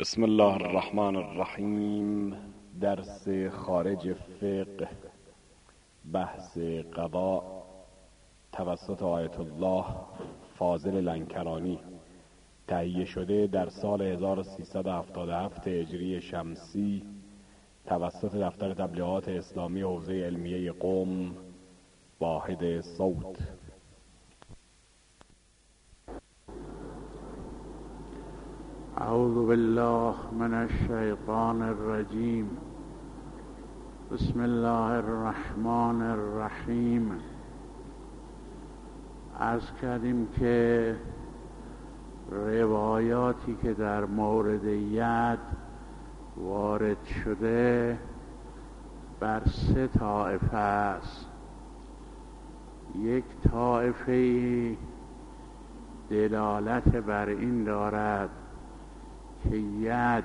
بسم الله الرحمن الرحیم. درس خارج فقه، بحث قضا توسط آیت الله فاضل لنکرانی، تهیه شده در سال 1377 هجری شمسی توسط دفتر تبلیغات اسلامی حوزه علمیه قم، واحد صوت. اعوذ بالله من الشیطان الرجیم. بسم الله الرحمن الرحیم. عرض کردیم که روایاتی که در مورد ید وارد شده بر سه طایفه است. یک طایفه دلالت بر این دارد که ید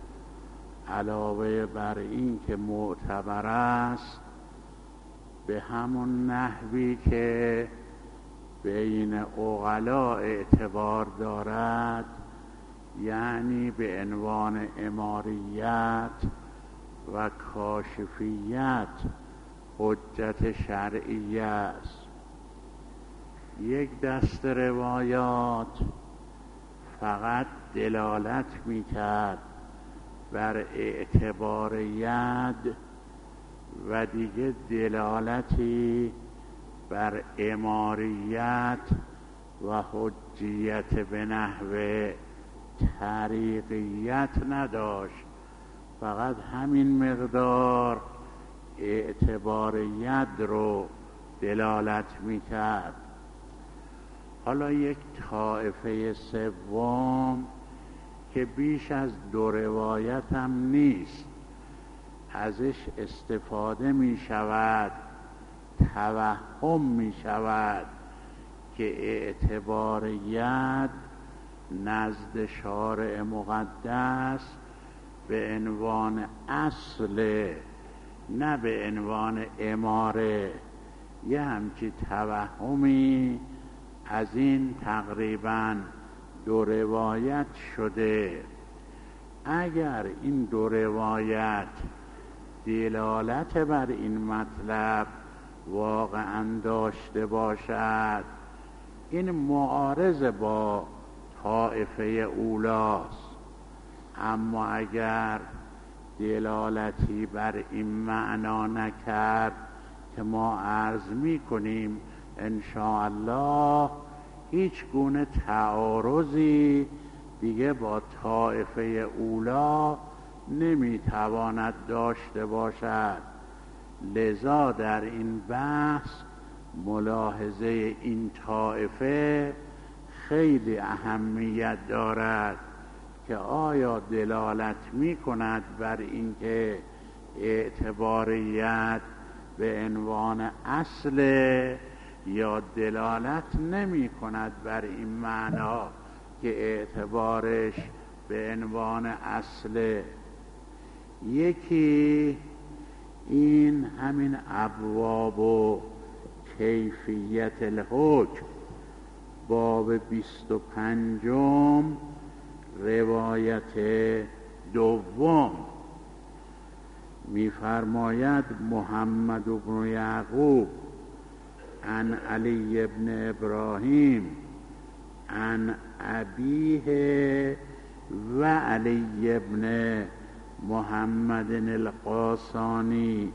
علاوه بر این که معتبر است، به همون نحوی که بین عقلا اعتبار دارد، یعنی به عنوان اماریت و کاشفیت حجت شرعی است. یک دست روایات فقط دلالت می‌کرد بر اعتبار ید و دیگه دلالتی بر اماریت و حجیت به نحو طریقیت نداشت. فقط همین مقدار اعتبار ید رو دلالت می‌کرد. حالا یک طایفه سوم که بیش از دو روایت هم نیست، ازش استفاده می شود، توهم می شود که اعتبار ید نزد شارع مقدس به عنوان اصل، نه به عنوان اماره. یه همچی توهمی از این تقریباً دو روایت شده. اگر این دو روایت دلالت بر این مطلب واقعاً داشته باشد، این معارض با طایفه اولاست. اما اگر دلالتی بر این معنا نکرد که ما عرض می کنیم انشاءالله، هیچ گونه تعارضی دیگه با طایفه اولا نمیتواند داشته باشد. لذا در این بحث ملاحظه این طایفه خیلی اهمیت دارد که آیا دلالت می کند بر اینکه اعتباریت به عنوان اصل، یا دلالت نمی کند بر این معنا که اعتبارش به عنوان اصل. یکی این همین ابواب و کیفیت الحکم، باب 25 روایت دوم می‌فرماید محمد بن یعقوب عن علی بن ابراهیم عن ابیه و علی بن محمد القاسانی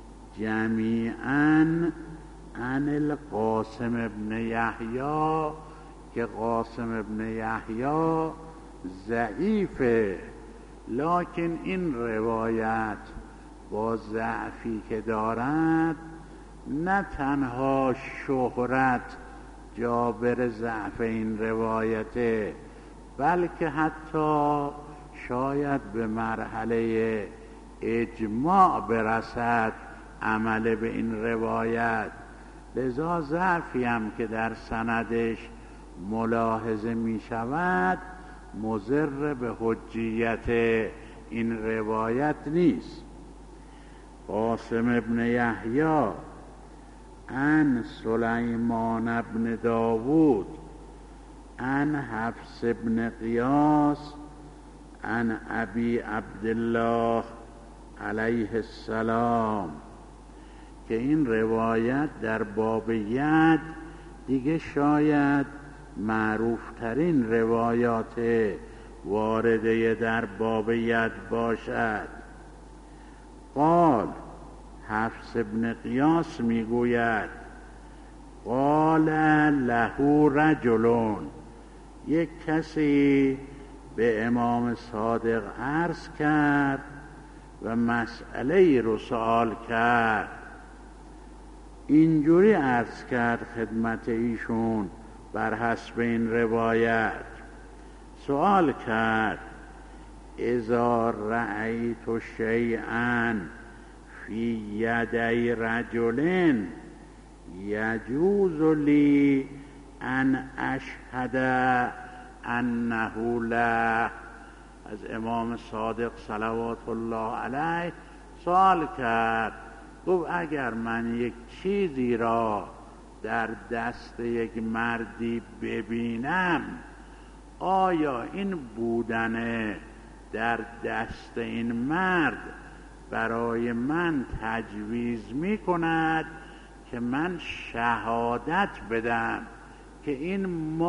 جمیعاً عن القاسم بن یحیی، که قاسم بن یحیی ضعیفه، لکن این روایت با ضعفی که دارد نه تنها شهرت جابر ضعف این روایته، بلکه حتی شاید به مرحله اجماع برسد عمل به این روایت. لذا ضعفی هم که در سندش ملاحظه می شود مضر به حجیت این روایت نیست. قاسم ابن یحیی عن سلیمان بن داوود عن حفص بن قیاس عن ابی عبدالله علیه السلام، که این روایت در باب ید دیگه شاید معروفترین روایات وارده در باب ید باشد. قال، حفص ابن قیاس میگوید قال له رجلون، یک کسی به امام صادق عرض کرد و مسئله رو سوال کرد. اینجوری عرض کرد خدمت ایشون بر حسب این روایت، سوال کرد اذا رأیت شیئا فی یدی رجل یجوز لی ان اشهد انه لا. از امام صادق صلوات الله علیه سوال کرد، گفت اگر من یک چیزی را در دست یک مردی ببینم، آیا این بودن در دست این مرد برای من تجویز می کند که من شهادت بدم که این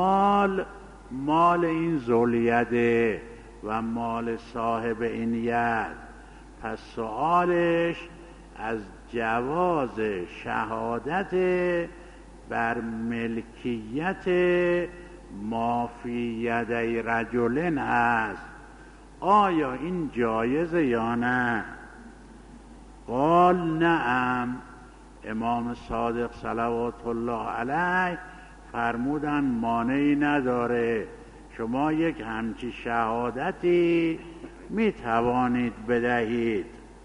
مال این ذوالیده و مال صاحب این ید؟ پس سؤالش از جواز شهادت بر ملکیت ما فی یدی رجل است، آیا این جایزه یا نه؟ قال نعم. امام صادق صلوات الله علیه فرمودن مانعی نداره، شما یک همچی شهادتی می توانید بدهید.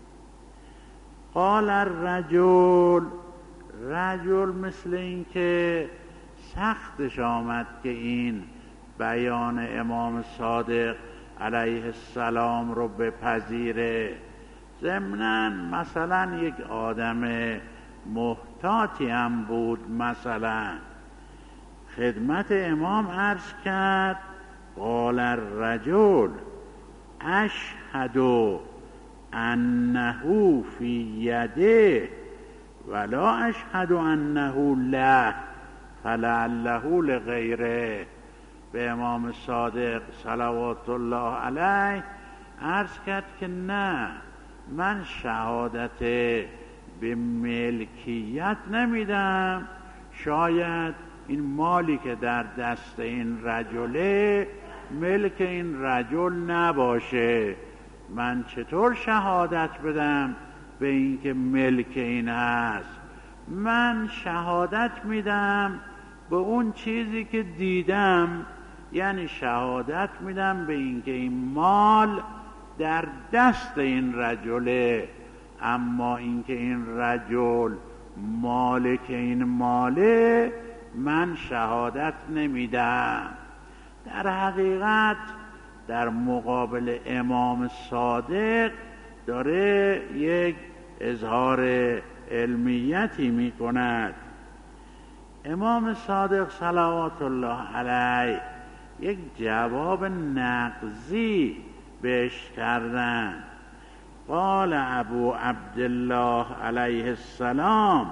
قال الرجل، رجل مثل این که سختش آمد که این بیان امام صادق علیه السلام رو بپذیره. ضمناً مثلا یک آدم محتاطی هم بود، مثلا خدمت امام عرض کرد قال الرجل اشهد انه فی یده ولا اشهد انه له فلعله لغیره. به امام صادق صلوات الله علیه عرض کرد که نه، من شهادت به ملکیت نمیدم، شاید این مالی که در دست این رجله ملک این رجل نباشه، من چطور شهادت بدم به این که ملک این هست؟ من شهادت میدم به اون چیزی که دیدم، یعنی شهادت میدم به این که این مال در دست این رجله، اما این که این رجل مالک این ماله من شهادت نمیدم. در حقیقت در مقابل امام صادق داره یک اظهار علمیتی می کند. امام صادق صلوات الله علیه یک جواب نقضی بهش کردن. قال ابو عبدالله علیه السلام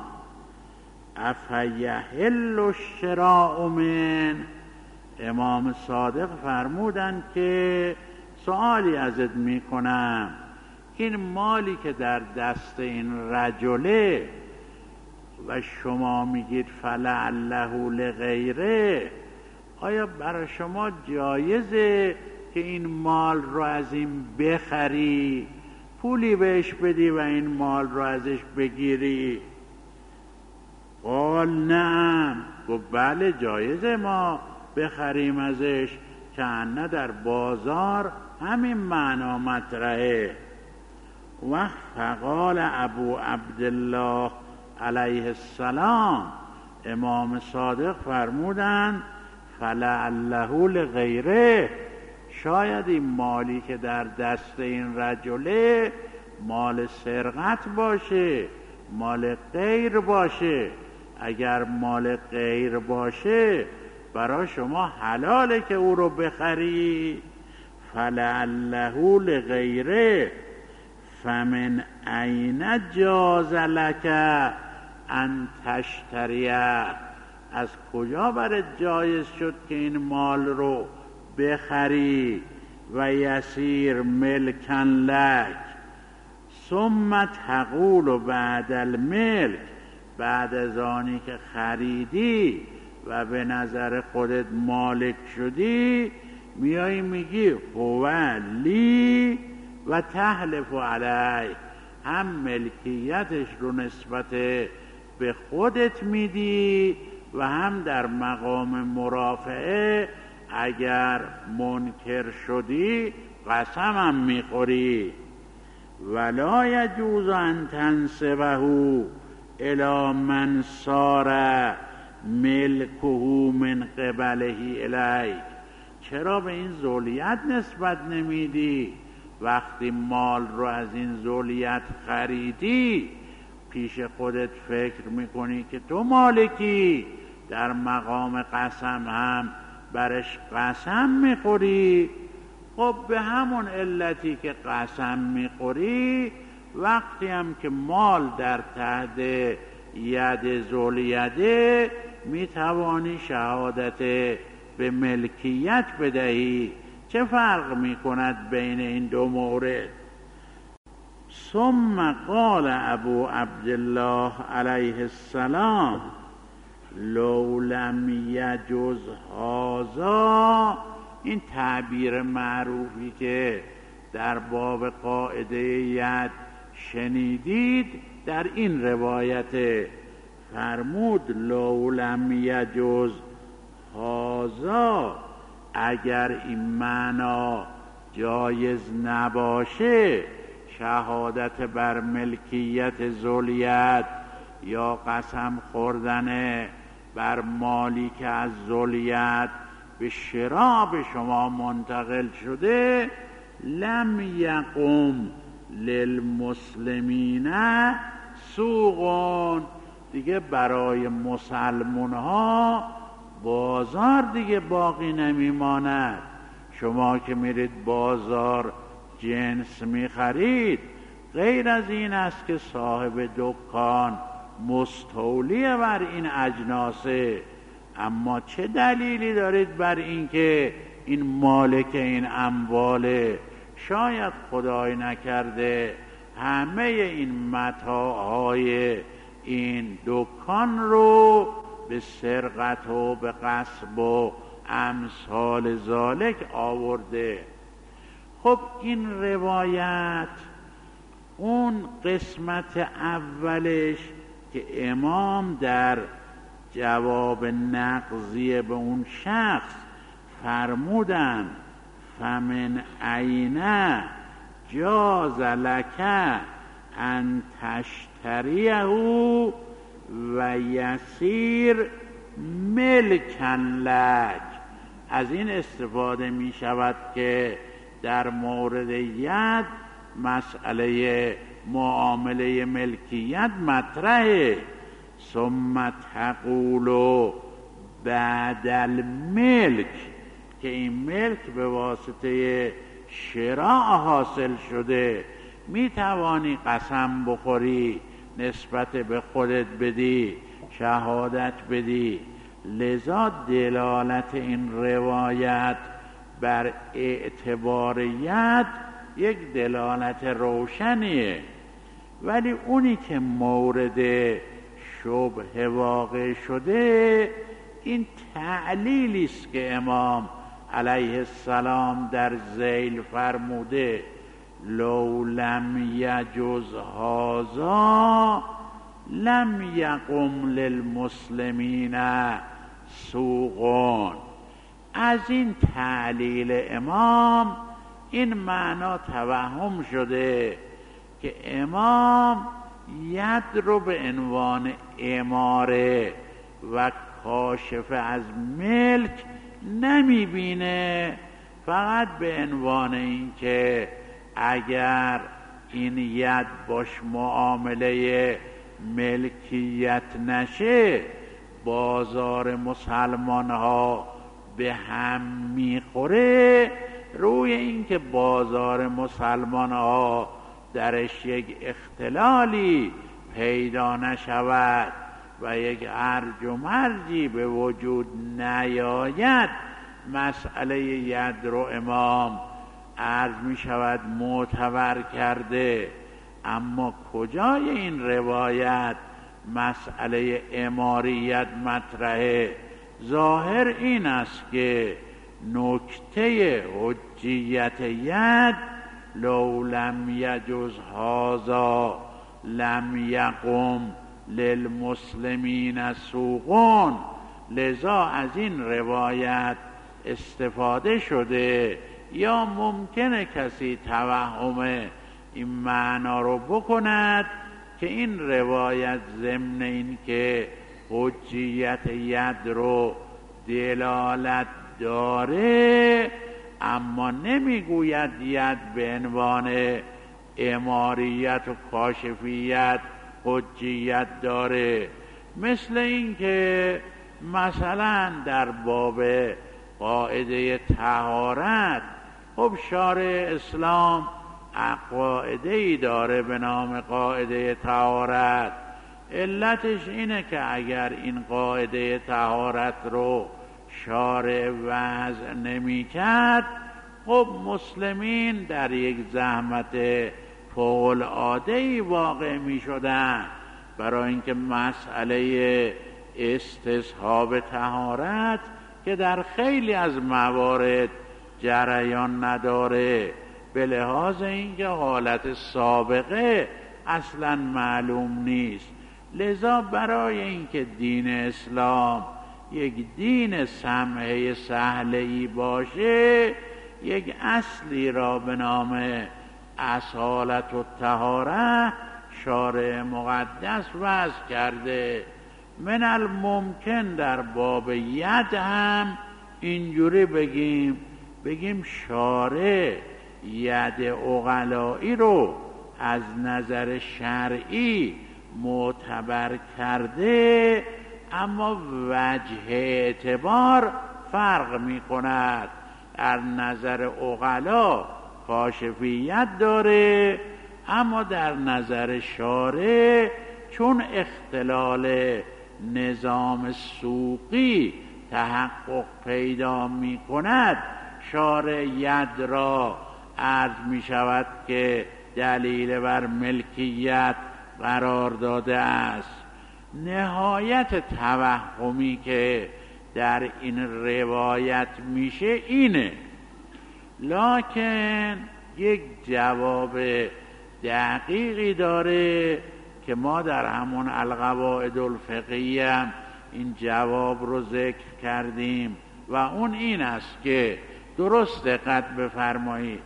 افیحل الشراء من. امام صادق فرمودند که سوالی ازت میکنم، این مالی که در دست این رجله و شما میگید فلعله لغیره، آیا برای شما جایزه که این مال رو از این بخری، پولی بهش بدی و این مال رو ازش بگیری؟ قال نعم. گفت بله جایزه ما بخریم ازش، که نه در بازار همین معنا مطرحه. و فقال ابو عبدالله علیه السلام، امام صادق فرمودند فلعله لغیره، شاید این مالی که در دست این رجله مال سرقت باشه، مال غیر باشه. اگر مال غیر باشه برای شما حلاله که او رو بخری. فلعله لغیره فمن این جاز لک ان تشتریه. از کجا برات جایز شد که این مال رو بخری؟ و یسیر ملکن لک ثم تقول بعد الملک، بعد از آنی که خریدی و به نظر خودت مالک شدی میایی میگی هو لی و تحلف علی، هم ملکیتش رو نسبت به خودت میدی و هم در مقام مرافعه اگر منکر شدی قسمم میخوری. ولا یجوز ان تنسبه الی من صار ملکه من قبله الیک. چرا به این ذولیت نسبت نمیدی؟ وقتی مال رو از این ذولیت خریدی پیش خودت فکر میکنی که تو مالکی، در مقام قسم هم برش قسم میخوری. خب به همون علتی که قسم میخوری، وقتی هم که مال در تحت ید ذولیته میتوانی شهادت به ملکیت بدهی. چه فرق میکند بین این دو مورد؟ ثم قال ابو عبدالله علیه السلام لو لم یجز هذا. این تعبیر معروفی که در باب قاعده ید شنیدید در این روایت فرمود لو لم یجز هذا، اگر این معنا جایز نباشه، شهادت بر ملکیت ذولیت یا قسم خوردن بر مالی که از ذولیت به شراء به شما منتقل شده، لم یقم للمسلمین سوق، دیگه برای مسلمان ها بازار دیگه باقی نمیماند. شما که میرید بازار جنس میخرید، غیر از این است که صاحب دکان مستولی بر این اجناسه، اما چه دلیلی دارید بر این که این مالک این امواله؟ شاید خدای نکرده همه این متاعهای این دکان رو به سرقت و به غصب و امثال ذالک آورده. خب این روایت اون قسمت اولش که امام در جواب نقضی به اون شخص فرمودن فمن این جاز لک ان تشتریه و یسیر ملکن لک. از این استفاده می شود که در مورد ید مسئله معامله ملکیت مطرحه. ثم تقول بعد الملک، که این ملک به واسطه شراء حاصل شده، می توانی قسم بخوری، نسبت به خودت بدی، شهادت بدی. لذا دلالت این روایت بر اعتباریت یک دلالت روشنیه، ولی اونی که مورد شبهه واقع شده این تعلیلی است که امام علیه السلام در ذیل فرموده لو لم یجز هذا لم یقم للمسلمین سوق. از این تعلیل امام این معنا توهم شده که امام ید رو به عنوان اماره و کاشف از ملک نمی بینه، فقط به عنوان این که اگر این ید باش معامله ملکیت نشه، بازار مسلمان ها به هم میخوره، روی این که بازار مسلمان ها درش یک اختلالی پیدا نشود و یک هرج و مرجی به وجود نیاید، مسئله ید رو امام عرض می شود معتبر کرده. اما کجای این روایت مسئله اماریت مطرحه؟ ظاهر این است که نکته حجیت ید لو لم یجز هذا لم یقم للمسلمین سوقون، لذا از این روایت استفاده شده. یا ممکنه کسی توهم این معنا رو بکند که این روایت ضمن این که حجیت ید رو دلالت داره، اما نمیگوید ید به عنوان اماریت و کاشفیت حجیت داره. مثل این که مثلا در باب قاعده طهارت، خب شارع اسلام قاعده‌ای داره به نام قاعده طهارت. علتش اینه که اگر این قاعده طهارت رو شارع وضع نمی کرد، خب مسلمین در یک زحمت فوق‌العاده‌ای واقع می شدن، برای اینکه مسئله استصحاب طهارت که در خیلی از موارد جریان نداره، به لحاظ اینکه حالت سابقه اصلا معلوم نیست. لذا برای اینکه دین اسلام یک دین سمحه سهله‌ای باشه، یک اصلی را به نام اصالت و طهاره شارع مقدس وضع کرده. من الممکن در باب ید هم اینجوری بگیم شارع ید عقلایی رو از نظر شرعی معتبر کرده، اما وجه اعتبار فرق می کند. در نظر عقلا کاشفیت داره، اما در نظر شارع چون اختلال نظام سوقی تحقق پیدا می کند، شارع ید را عرض می شود که دلیل بر ملکیت قرار داده است. نهایت توهمی که در این روایت میشه اینه، لکن یک جواب دقیقی داره که ما در همون القواعد الفقهیه هم این جواب رو ذکر کردیم و اون این است که درست دقت بفرمایید،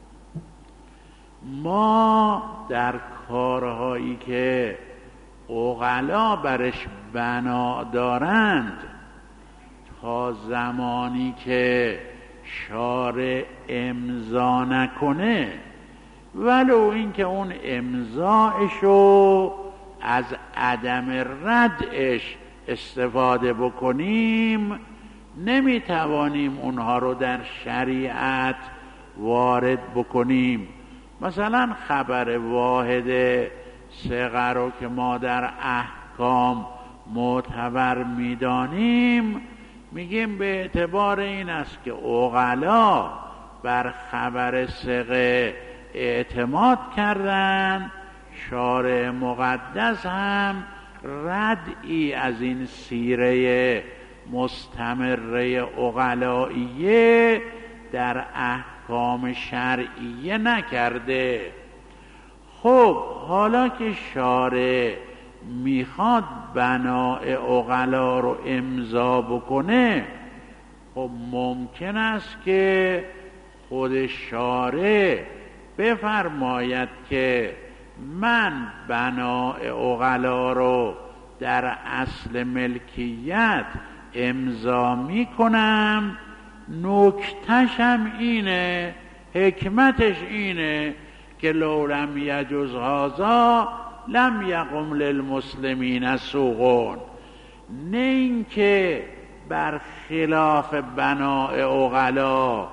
ما در کارهایی که عقلا برش بنا دارند تا زمانی که شارع امضا نکنه، ولو اینکه اون امضایشو از عدم ردش استفاده بکنیم، نمیتوانیم اونها رو در شریعت وارد بکنیم. مثلا خبر واحد صغر رو که ما در احکام معتبر میدانیم، میگیم به اعتبار این است که عقلا بر خبر صغر اعتماد کردن، شارع مقدس هم ردی از این سیره مستمره عقلائیه در احکام شرعیه نکرده. خب حالا که شارع میخواد بناء عقلا رو امضا بکنه، خب ممکن است که خود شارع بفرماید که من بناء عقلا رو در اصل ملکیت امضا میکنم، نکتش هم اینه، حکمتش اینه که لو لم یجز هذا لم یقم للمسلمین سوقون، نه اینکه بر خلاف بناء عقلا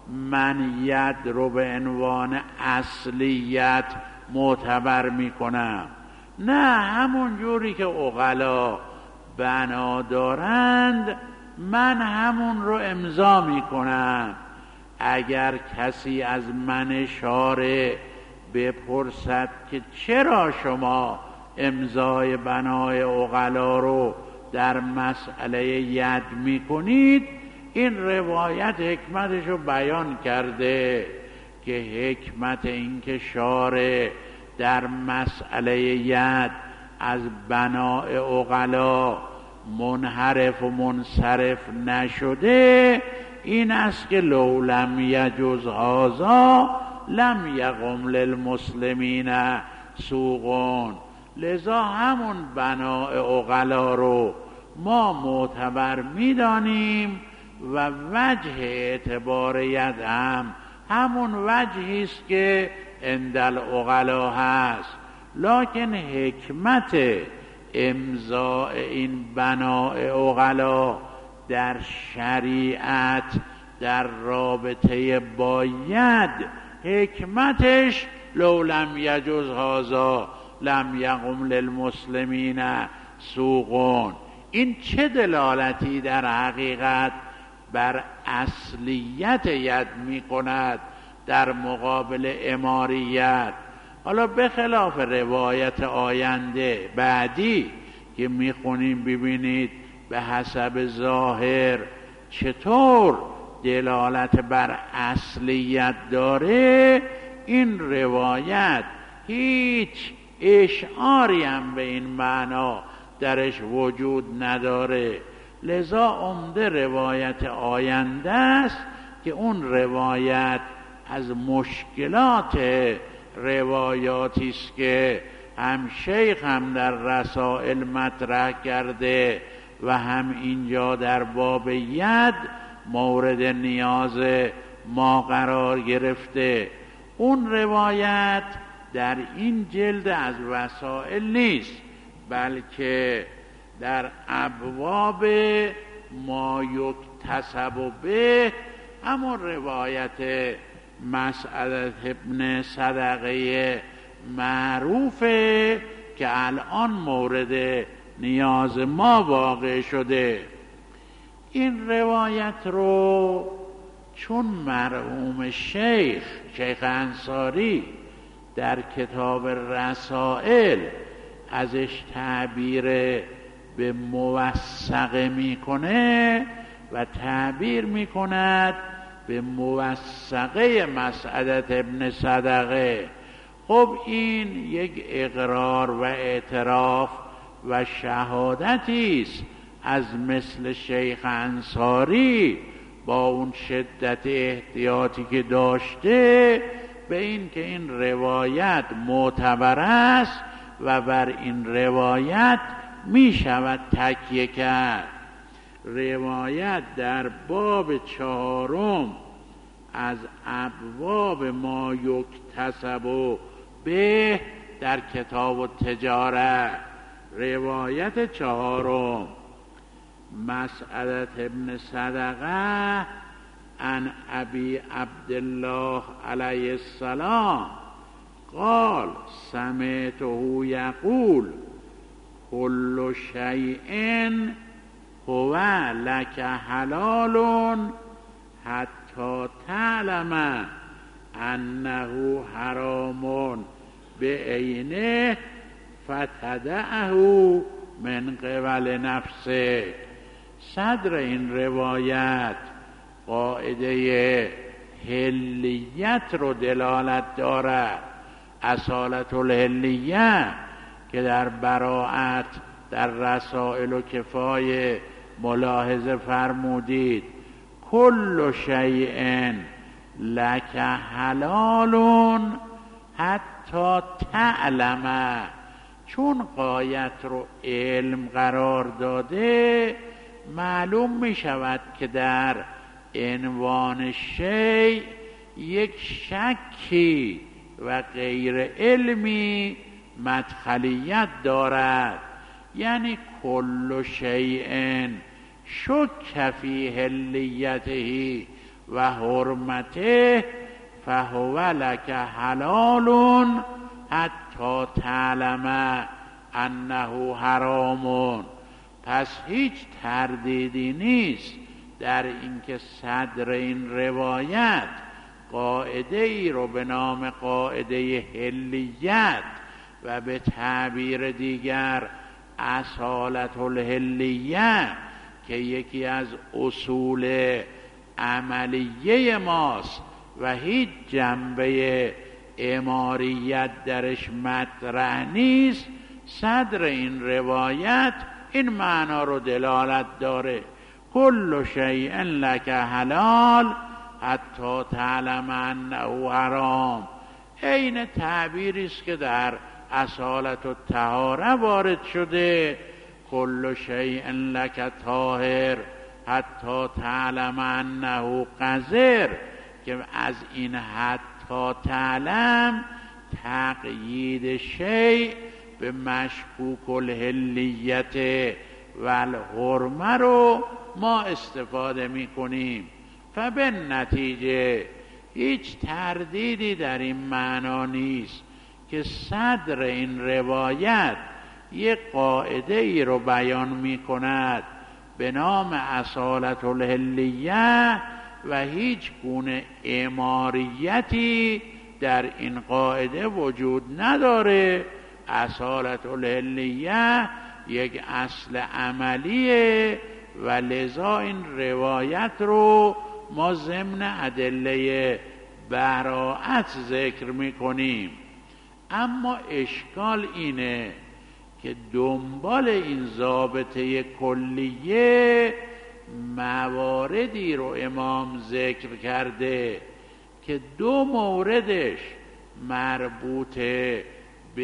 من ید رو به عنوان اصلیت معتبر میکنم. نه، همون جوری که عقلا بنا دارند من همون رو امضا میکنم. اگر کسی از من شارع بپرسد که چرا شما امضای بنای عقلا رو در مسئله ید میکنید، این روایت حکمتش رو بیان کرده که حکمت این که شارع در مسئله ید از بنای عقلا منحرف و منصرف نشده این است که لو لم یجز هذا لم یقم للمسلمین سوق. لذا همون بنای عقلا رو ما معتبر میدانیم و وجه اعتبار ید هم همون وجهی است که عند العقلا هست. لکن حکمت امضاء این بنای عقلا در شریعت در رابطه با ید، حکمتش لو لم یجز هذا لم یقم للمسلمین سوق. این چه دلالتی در حقیقت بر اصلیت ید می کند در مقابل اماریت؟ حالا به خلاف روایت آینده بعدی که می خونیم ببینید به حسب ظاهر چطور دلالت بر اصلیت داره. این روایت هیچ اشعاری هم به این معنا درش وجود نداره. لذا عمده روایت آینده است که اون روایت از مشکلات روایاتی است که هم شیخ هم در رسائل مطرح کرده و هم اینجا در باب ید مورد نیاز ما قرار گرفته. اون روایت در این جلد از وسائل نیست، بلکه در ابواب ما یکتسب به، همون روایت مسعدة ابن صدقه معروفه که الان مورد نیاز ما واقع شده. این روایت رو چون مرحوم شیخ انصاری در کتاب رسائل ازش تعبیر به موثقه میکنه و تعبیر میکند به موثقه مسعدة ابن صدقه، خب این یک اقرار و اعتراف و شهادتی است از مثل شیخ انصاری با اون شدت احتیاطی که داشته به این که این روایت معتبر است و بر این روایت می شود تکیه کرد. روایت در باب 4 از ابواب ما یکتسب به در کتاب التجاره، روایت 4 مسعدة ابن صدقه عن ابی عبدالله علیه السلام قال سمعته یقول كل شیء هو لك حلال حتی تعلم انه حرام بعینه فتدعه من قبل نفسه. صدر این روایت قاعده حلیت رو دلالت دارد، اصالت الحلیه که در براءت در رسائل و کفایه ملاحظه فرمودید کل شیء لک حلال حتی تعلم. چون غایت رو علم قرار داده معلوم می شود که در عنوان شیء یک شکی و غیر علمی مدخلیت دارد. یعنی کل شیء شک فی حلیته و حرمته فهو لک حلال حتی تعلم انه حرام. پس هیچ تردیدی نیست در اینکه صدر این روایت قاعده ای رو به نام قاعده حلیت و به تعبیر دیگر اصالت الحلیه که یکی از اصول عملیه ماست و هیچ جنبه اماریت درش مطرح نیست، صدر این روایت این معنا رو دلالت داره: کل شیء لک حلال حتی تعلم انه حرام. عین تعبیری است که در اصالت الطهاره وارد شده: کل شیء لک طاهر حتی تعلم انه قذر، که از این حتی تعلم تقیید شیء به مشکوک الحلیت و الحرمه رو ما استفاده می کنیم. به نتیجه هیچ تردیدی در این معنا نیست که صدر این روایت یک قاعده ای رو بیان می کند به نام اصالت الحلیه و هیچ گونه اماریتی در این قاعده وجود نداره. اصالت الحلیه یک اصل عملیه و لذا این روایت رو ما ضمن ادله براءت ذکر میکنیم. اما اشکال اینه که دنبال این ضابطه کلیه مواردی رو امام ذکر کرده که دو موردش مربوط به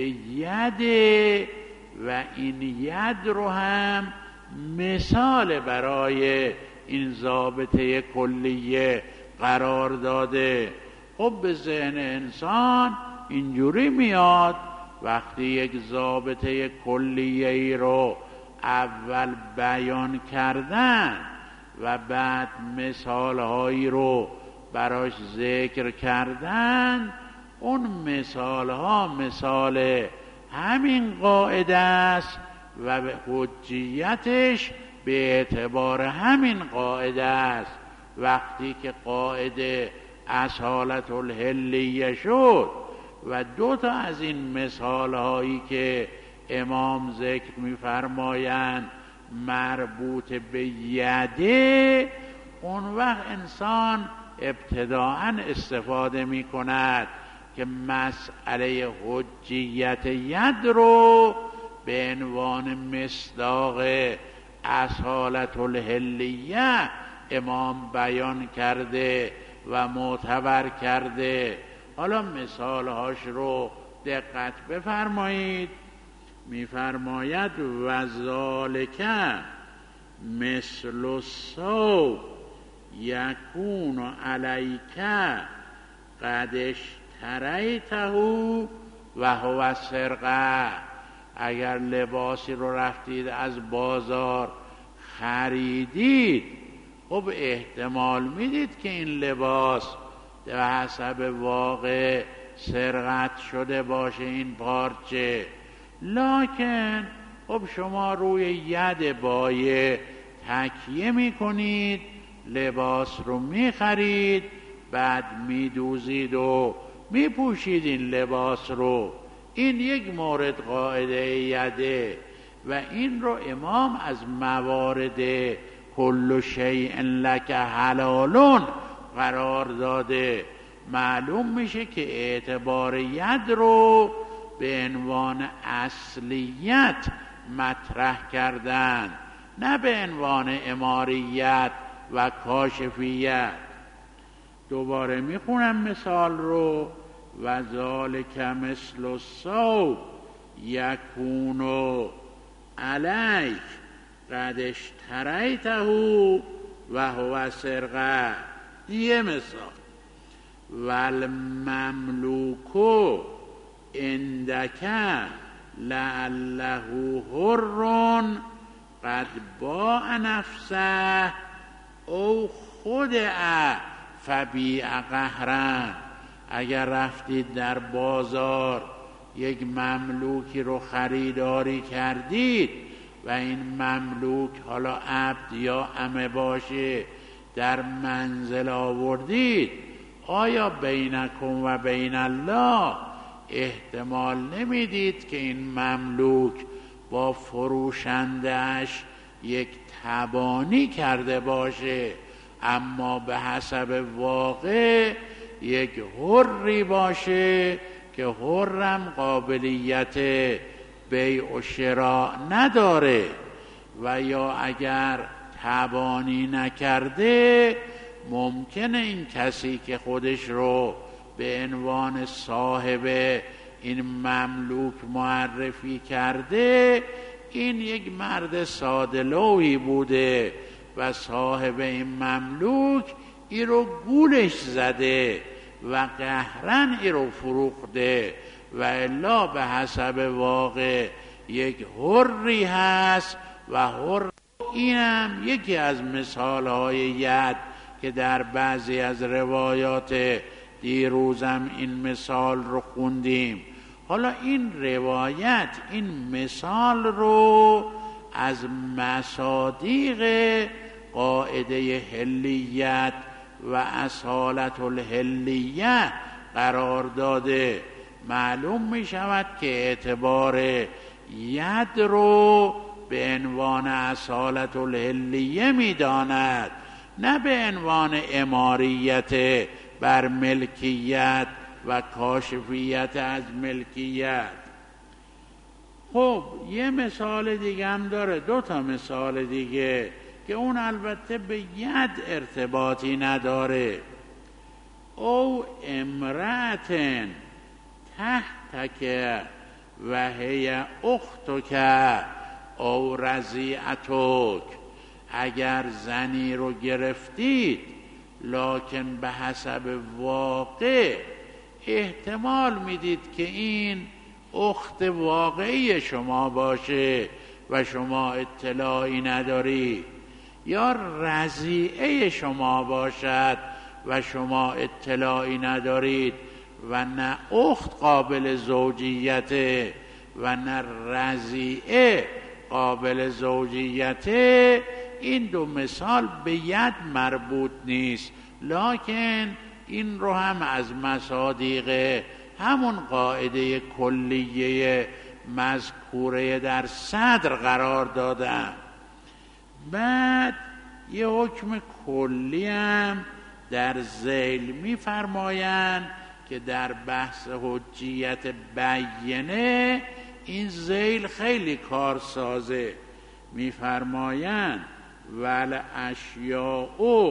ید و این ید رو هم مثال برای این ضابطه کلیه قرار داده. خب به ذهن انسان اینجوری میاد وقتی یک ضابطه کلیه ای رو اول بیان کردن و بعد مثال هایی رو براش ذکر کردن، اون مثال ها مثال همین قاعده است و به حجیتش به اعتبار همین قاعده است. وقتی که قاعده اصالت الحلیه شد و دو تا از این مثال هایی که امام ذکر می‌فرمایند مربوط به یده، اون وقت انسان ابتداءً استفاده می کند که مسئله حجیت ید رو به عنوان مصداق اصالت الحلیه امام بیان کرده و معتبر کرده. حالا مثالهاش رو دقت بفرمایید. میفرماید و ذالک مثل الصوم یکون علیک قد اشتریته و هو سرقه. اگر لباسی رو رفتید از بازار خریدید، خب احتمال میدید که این لباس به حسب واقع سرقت شده باشه این پارچه، لکن خب شما روی ید بایه تکیه میکنید، لباس رو میخرید، بعد میدوزید و میپوشید این لباس رو. این یک مورد قاعده یده و این رو امام از موارد کل شیء لک حلالون قرار داده. معلوم میشه که اعتبار ید رو به عنوان اصلیت مطرح کردن، نه به عنوان اماریت و کاشفیت. دوباره میخونم مثال رو: و ذالک مثل الصوم یکون علیک قد اشتریته و هو سرقه. یه مثال: والمملوک عندک لعله حر قد باع نفسه او خدع فبیع قهرن، اگر رفتید در بازار یک مملوکی رو خریداری کردید و این مملوک حالا عبد یا امه باشه در منزل آوردید، آیا بینکم و بین الله احتمال نمیدید که این مملوک با فروشندهش یک تبانی کرده باشه، اما به حسب واقع یک حری باشه که حرم قابلیت بیع و شراء نداره، و یا اگر تبانی نکرده ممکنه این کسی که خودش رو به عنوان صاحب این مملوک معرفی کرده این یک مرد ساده‌لوحی بوده و صاحب این مملوک ای رو گولش زده و قهرن ای رو فروخته، و الا به حسب واقع یک حری هست و حر اینم یکی از مثالهای ید که در بعضی از روایات دیروزم این مثال رو خوندیم. حالا این روایت این مثال رو از مصادیق قاعده حلیت و اصالت الحلیه قرار داده. معلوم می شود که اعتبار ید رو به عنوان اصالت الحلیه می داند، نه به عنوان اماریت بر ملکیت و کاشفیت از ملکیت. خب یه مثال دیگه هم داره، 2 تا مثال دیگه که اون البته به ید ارتباطی نداره. او امرأتن تحتک و هی اختک او رضیعتک، اگر زنی رو گرفتید لکن به حسب واقع احتمال میدید که این اخت واقعی شما باشه و شما اطلاعی نداری، یا رضیعه شما باشد و شما اطلاعی ندارید و نه اخت قابل زوجیت و نه رضیعه قابل زوجیت، این 2 مثال به ید مربوط نیست، لکن این رو هم از مصادیق همون قاعده کلیه مذکوره در صدر قرار دادم. بعد یه حکم کلی هم در ذیل می‌فرمایند که در بحث حجیت بیینه این ذیل خیلی کارسازه. می‌فرمایند ول اشیاء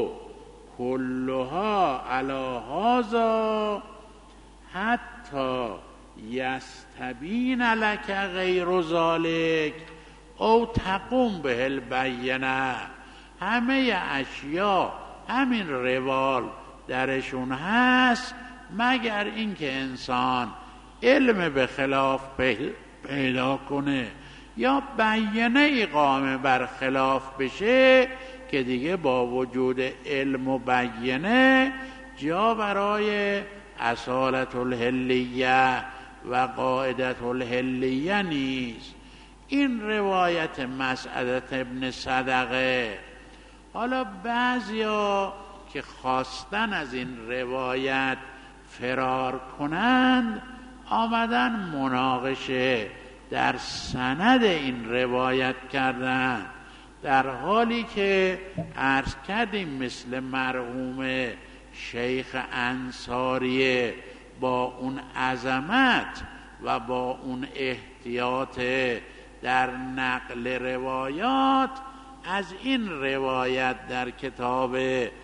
کلها علی هذا حتی یستبین لک غیر ذلک او تقوم به البینه. همه اشیا همین روال درشون هست، مگر اینکه انسان علم به خلاف پیدا کنه یا بیانه اقامه بر خلاف بشه که دیگه با وجود علم و بیانه جا برای اصالت الحلیه و قاعدت الحلیه نیست. این روایت مسعدت ابن صدقه. حالا بعضیا که خواستن از این روایت فرار کنند آمدن مناقشه در سند این روایت کردند، در حالی که عرض کردیم مثل مرحوم شیخ انصاری با اون عظمت و با اون احتیاط در نقل روایات از این روایت در کتاب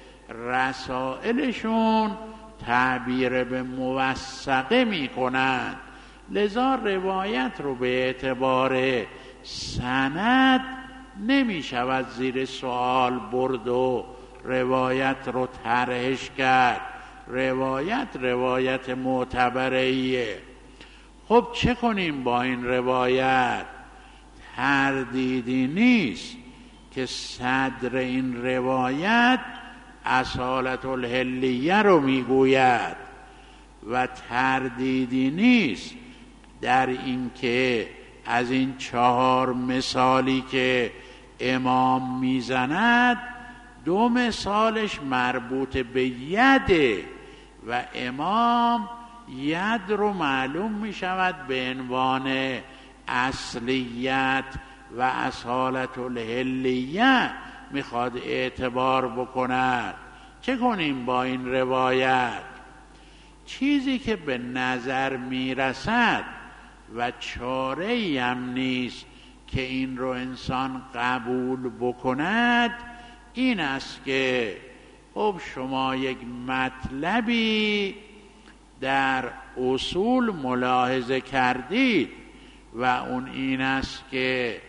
رسائلشون تعبیر به موثقه می کنند، لذا روایت رو به اعتبار سند نمی شود زیر سوال برد و روایت رو طرحش کرد. روایت معتبریه. خب چه کنیم با این روایت؟ تردیدی نیست که صدر این روایت اصالت الحلیه رو میگوید و تردیدی نیست در این که از این 4 مثالی که امام میزند 2 مثالش مربوط به یده و امام ید رو معلوم می شود به عنوان اصلیت و اصالت الحلیه میخواد اعتبار بکند. چه کنیم با این روایت؟ چیزی که به نظر میرسد و چاره‌ای هم نیست که این رو انسان قبول بکند این است که خب شما یک مطلبی در اصول ملاحظه کردید و اون این است که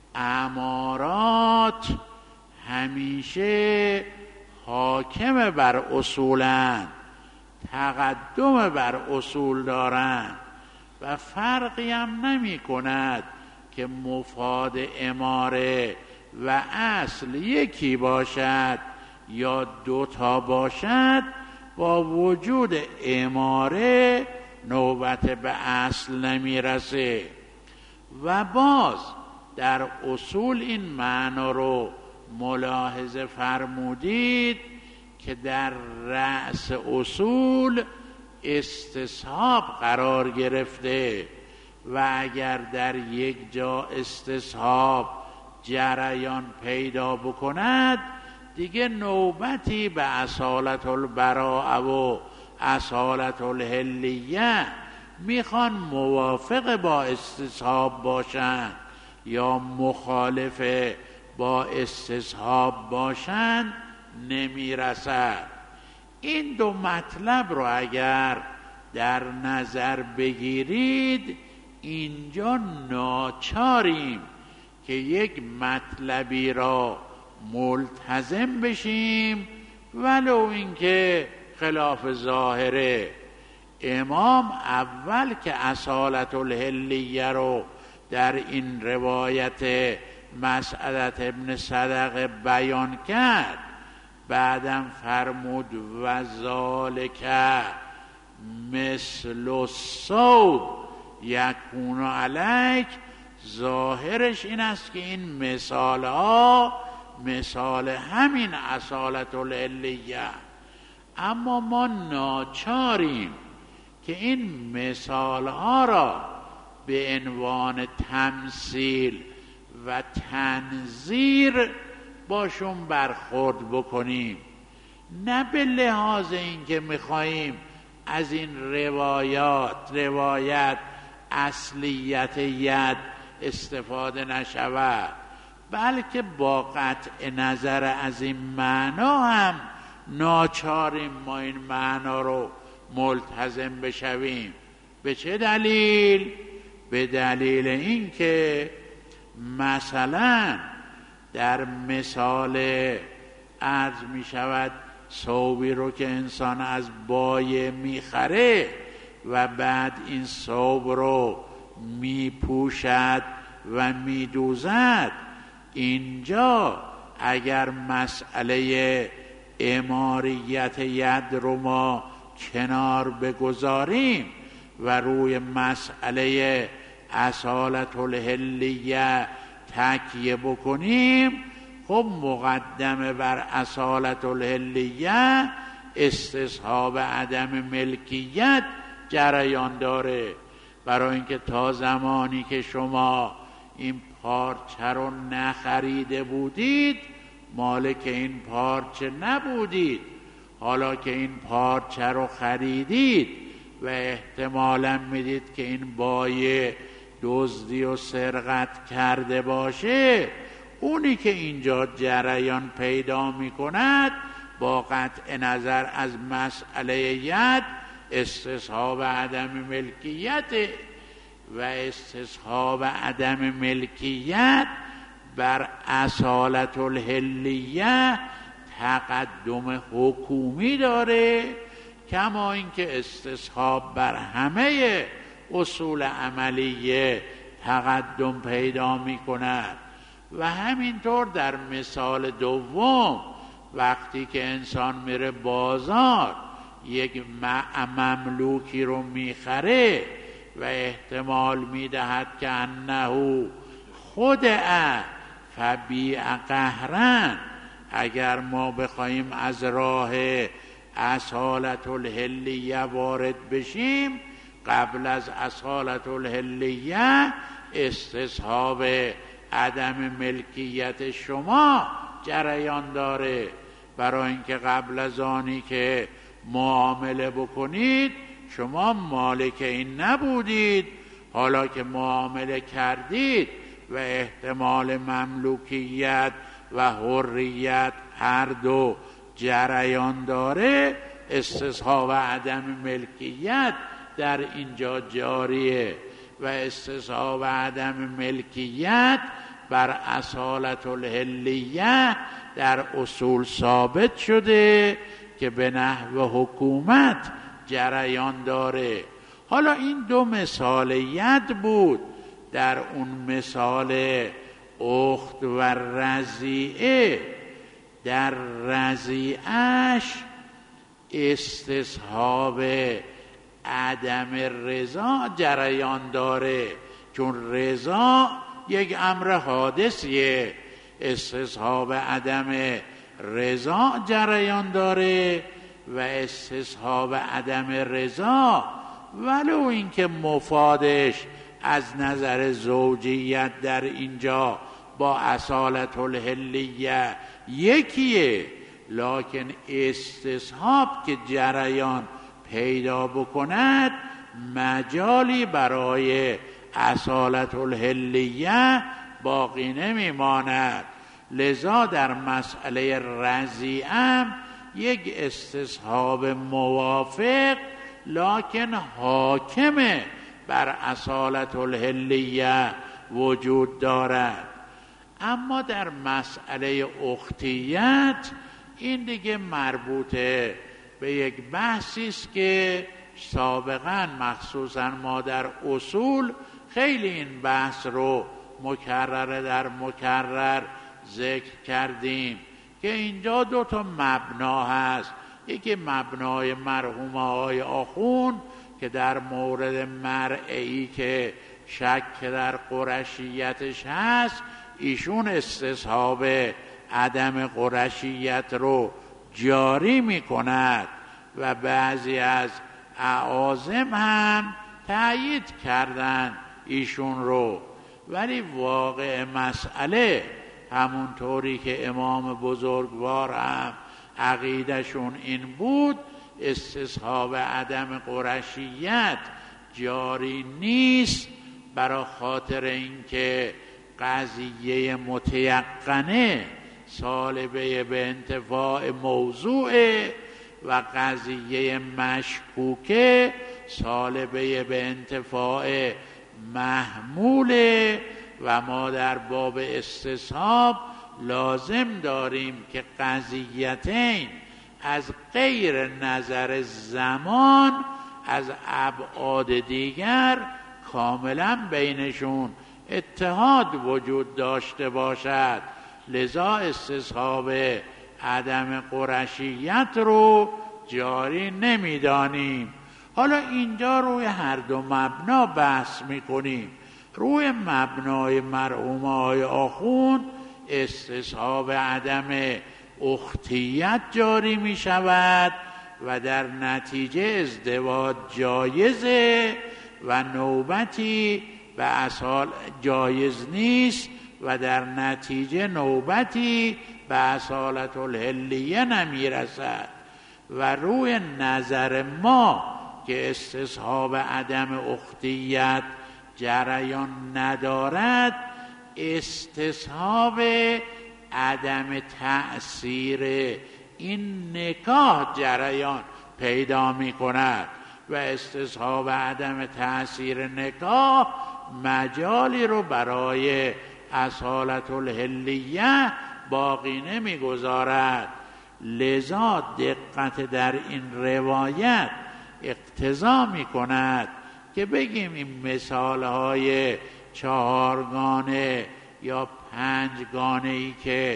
امارات همیشه حاکم بر اصولند، تقدم بر اصول دارند و فرقی هم نمی کند که مفاد اماره و اصل یکی باشد یا 2 باشد. با وجود اماره نوبت به اصل نمی رسه و باز در اصول این معنا رو ملاحظه فرمودید که در رأس اصول استصحاب قرار گرفته و اگر در یک جا استصحاب جریان پیدا بکند دیگه نوبتی به اصالت البراء و اصالت الحلیه میخوان موافق با استصحاب باشند یا مخالف با استصحاب باشند نمیرسد. این 2 مطلب رو اگر در نظر بگیرید اینجا ناچاریم که یک مطلبی را ملتزم بشیم ولو اینکه خلاف ظاهره. امام اول که اصالت الحلیه رو در این روایت مسعدة ابن صدقه بیان کرد بعدم فرمود و ذالک مثل الصوب یکون علیک. ظاهرش این است که این مثال ها مثال همین اصالت الحلیه، اما ما ناچاریم که این مثال ها را به عنوان تمثیل و تنظیر باشون برخورد بکنیم، نه به لحاظ اینکه میخواییم از این روایت اصلیت ید استفاده نشود، بلکه با قطع نظر از این معنا هم ناچاریم ما این معنا رو ملتزم بشویم. به چه دلیل؟ به دلیل این که مثلا در مثال عرض می شود ثوبی رو که انسان از بایه می خره و بعد این ثوب رو می پوشد و می دوزد، اینجا اگر مسئله اماریت ید رو ما کنار بگذاریم و روی مسئله اصالت الحلیه تکیه بکنیم، خب مقدمه بر اصالت الحلیه استصحاب عدم ملکیت جریان داره، برای اینکه تا زمانی که شما این پارچه رو نخریده بودید مالک این پارچه نبودید، حالا که این پارچه رو خریدید و احتمالاً میدید که این بایه دزدی و سرقت کرده باشه، اونی که اینجا جریان پیدا میکند با قطع نظر از مسئله ید استصحاب عدم ملکیت و استصحاب عدم ملکیت بر اصالت الحلیه تقدم حکومی داره، کما اینکه استصحاب بر همه اصول عملیه تقدم پیدا می کند. و همینطور در مثال دوم وقتی که انسان میره بازار یک مملوکی رو میخره و احتمال میدهد که انه خدع فبیع قهرا، اگر ما بخوایم از راه اصالت الحلیه وارد بشیم، قبل از اصالت الحلیه استصحاب عدم ملکیت شما جریان داره، برای اینکه قبل از آنی که معامله بکنید شما مالک این نبودید، حالا که معامله کردید و احتمال مملوکیت و حریت هر دو جریان داره، استصحاب عدم ملکیت در اینجا جاریه و استصحاب عدم ملکیت بر اصالت الحلیه در اصول ثابت شده که به نحو حکومت جریان داره. حالا این دو مثال ید بود. در اون مثال اخت و رضیعه، در رضیعش استصحاب عدم رضا جریان داره، چون رضا یک امر حادثیه، استصحاب عدم رضا جریان داره و استصحاب عدم رضا ولو اینکه مفادش از نظر زوجیت در اینجا با اصالت الحلیه یکیه، لکن استصحاب که جریان پیدا بکند مجالی برای اصالت الحلیه باقی نمیماند. لذا در مسئله رضیعم یک استصحاب موافق لکن حاکمه بر اصالت الحلیه وجود دارد. اما در مسئله اختیت این دیگه مربوطه به یک بحثی است که سابقا مخصوصا ما در اصول خیلی این بحث رو مکرر در مکرر ذکر کردیم که اینجا دو تا مبنا هست. یکی مبنای مرحوم آقای آخوند که در مورد مرعی که شک در قرشیتش هست، ایشون استصحاب عدم قرشیت رو جاری می کند و بعضی از اعاظم هم تأیید کردن ایشون رو، ولی واقع مسئله همونطوری که امام بزرگوار هم عقیدشون این بود، استصحاب عدم قرشیت جاری نیست، برای خاطر اینکه قضیه متیقنه سالبه به انتفاع موضوعه و قضیه مشکوکه سالبه به انتفاع محموله و ما در باب استصحاب لازم داریم که قضیتین از غیر نظر زمان از ابعاد دیگر کاملا بینشون اتحاد وجود داشته باشد. لذا استصحاب عدم قرشیت رو جاری نمیدانیم. حالا اینجا روی هر دو مبنا بحث میکنیم. روی مبنای مرحوم آقای آخوند استصحاب عدم اختیت جاری می شود و در نتیجه ازدواج جایزه و نوبتی به اصال جایز نیست و در نتیجه نوبتی به اصالت الحلیه نمی رسد. و روی نظر ما که استصحاب عدم اختیت جریان ندارد، استصحاب عدم تأثیر این نکاح جریان پیدا می کند و استصحاب عدم تأثیر نکاح مجالی رو برای اصالت الحلیه باقی نمی گذارد. لذا دقت در این روایت اقتضا می کند که بگیم این مثالهای 4 گانه یا 5 گانه ای که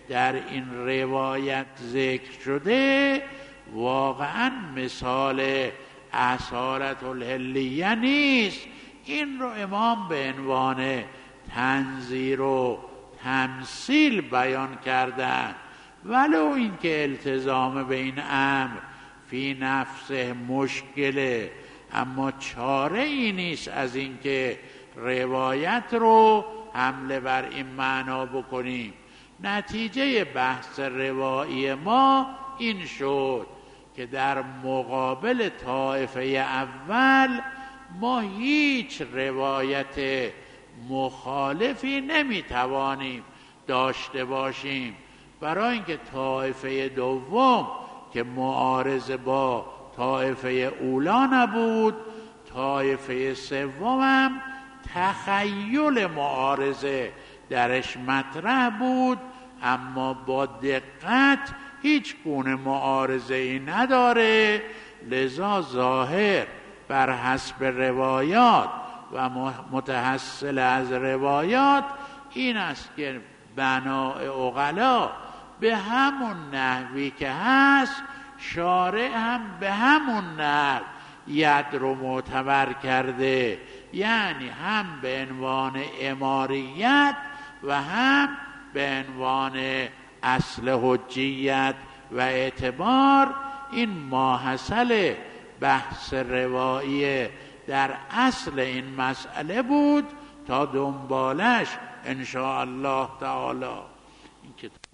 در این روایت ذکر شده واقعا مثال اصالت الحلیه نیست. این رو امام به عنوان تنظیر و تمثیل بیان کردن، ولو اینکه التزام به این امر فی نفسه مشکله، اما چاره ای نیست از اینکه روایت رو حمله بر این معنا بکنیم. نتیجه بحث روایی ما این شد که در مقابل طایفه اول ما هیچ روایت مخالفی نمیتوانیم داشته باشیم، برای اینکه طایفه دوم که معارضه با طایفه اولا نبود، طایفه سوم تخیل معارضه درش مطرح بود، اما با دقت هیچ گونه معارضه ای نداره. لذا ظاهر بر حسب روایات و متحصل از روایات این است که بناء عقلا به همون نحوی که هست، شارع هم به همون نحو ید رو معتبر کرده، یعنی هم به عنوان اماریت و هم به عنوان اصل حجیت و اعتبار. این ماحصل بحث روایی در اصل این مسئله بود تا دنبالش ان شاء الله تعالی این کتاب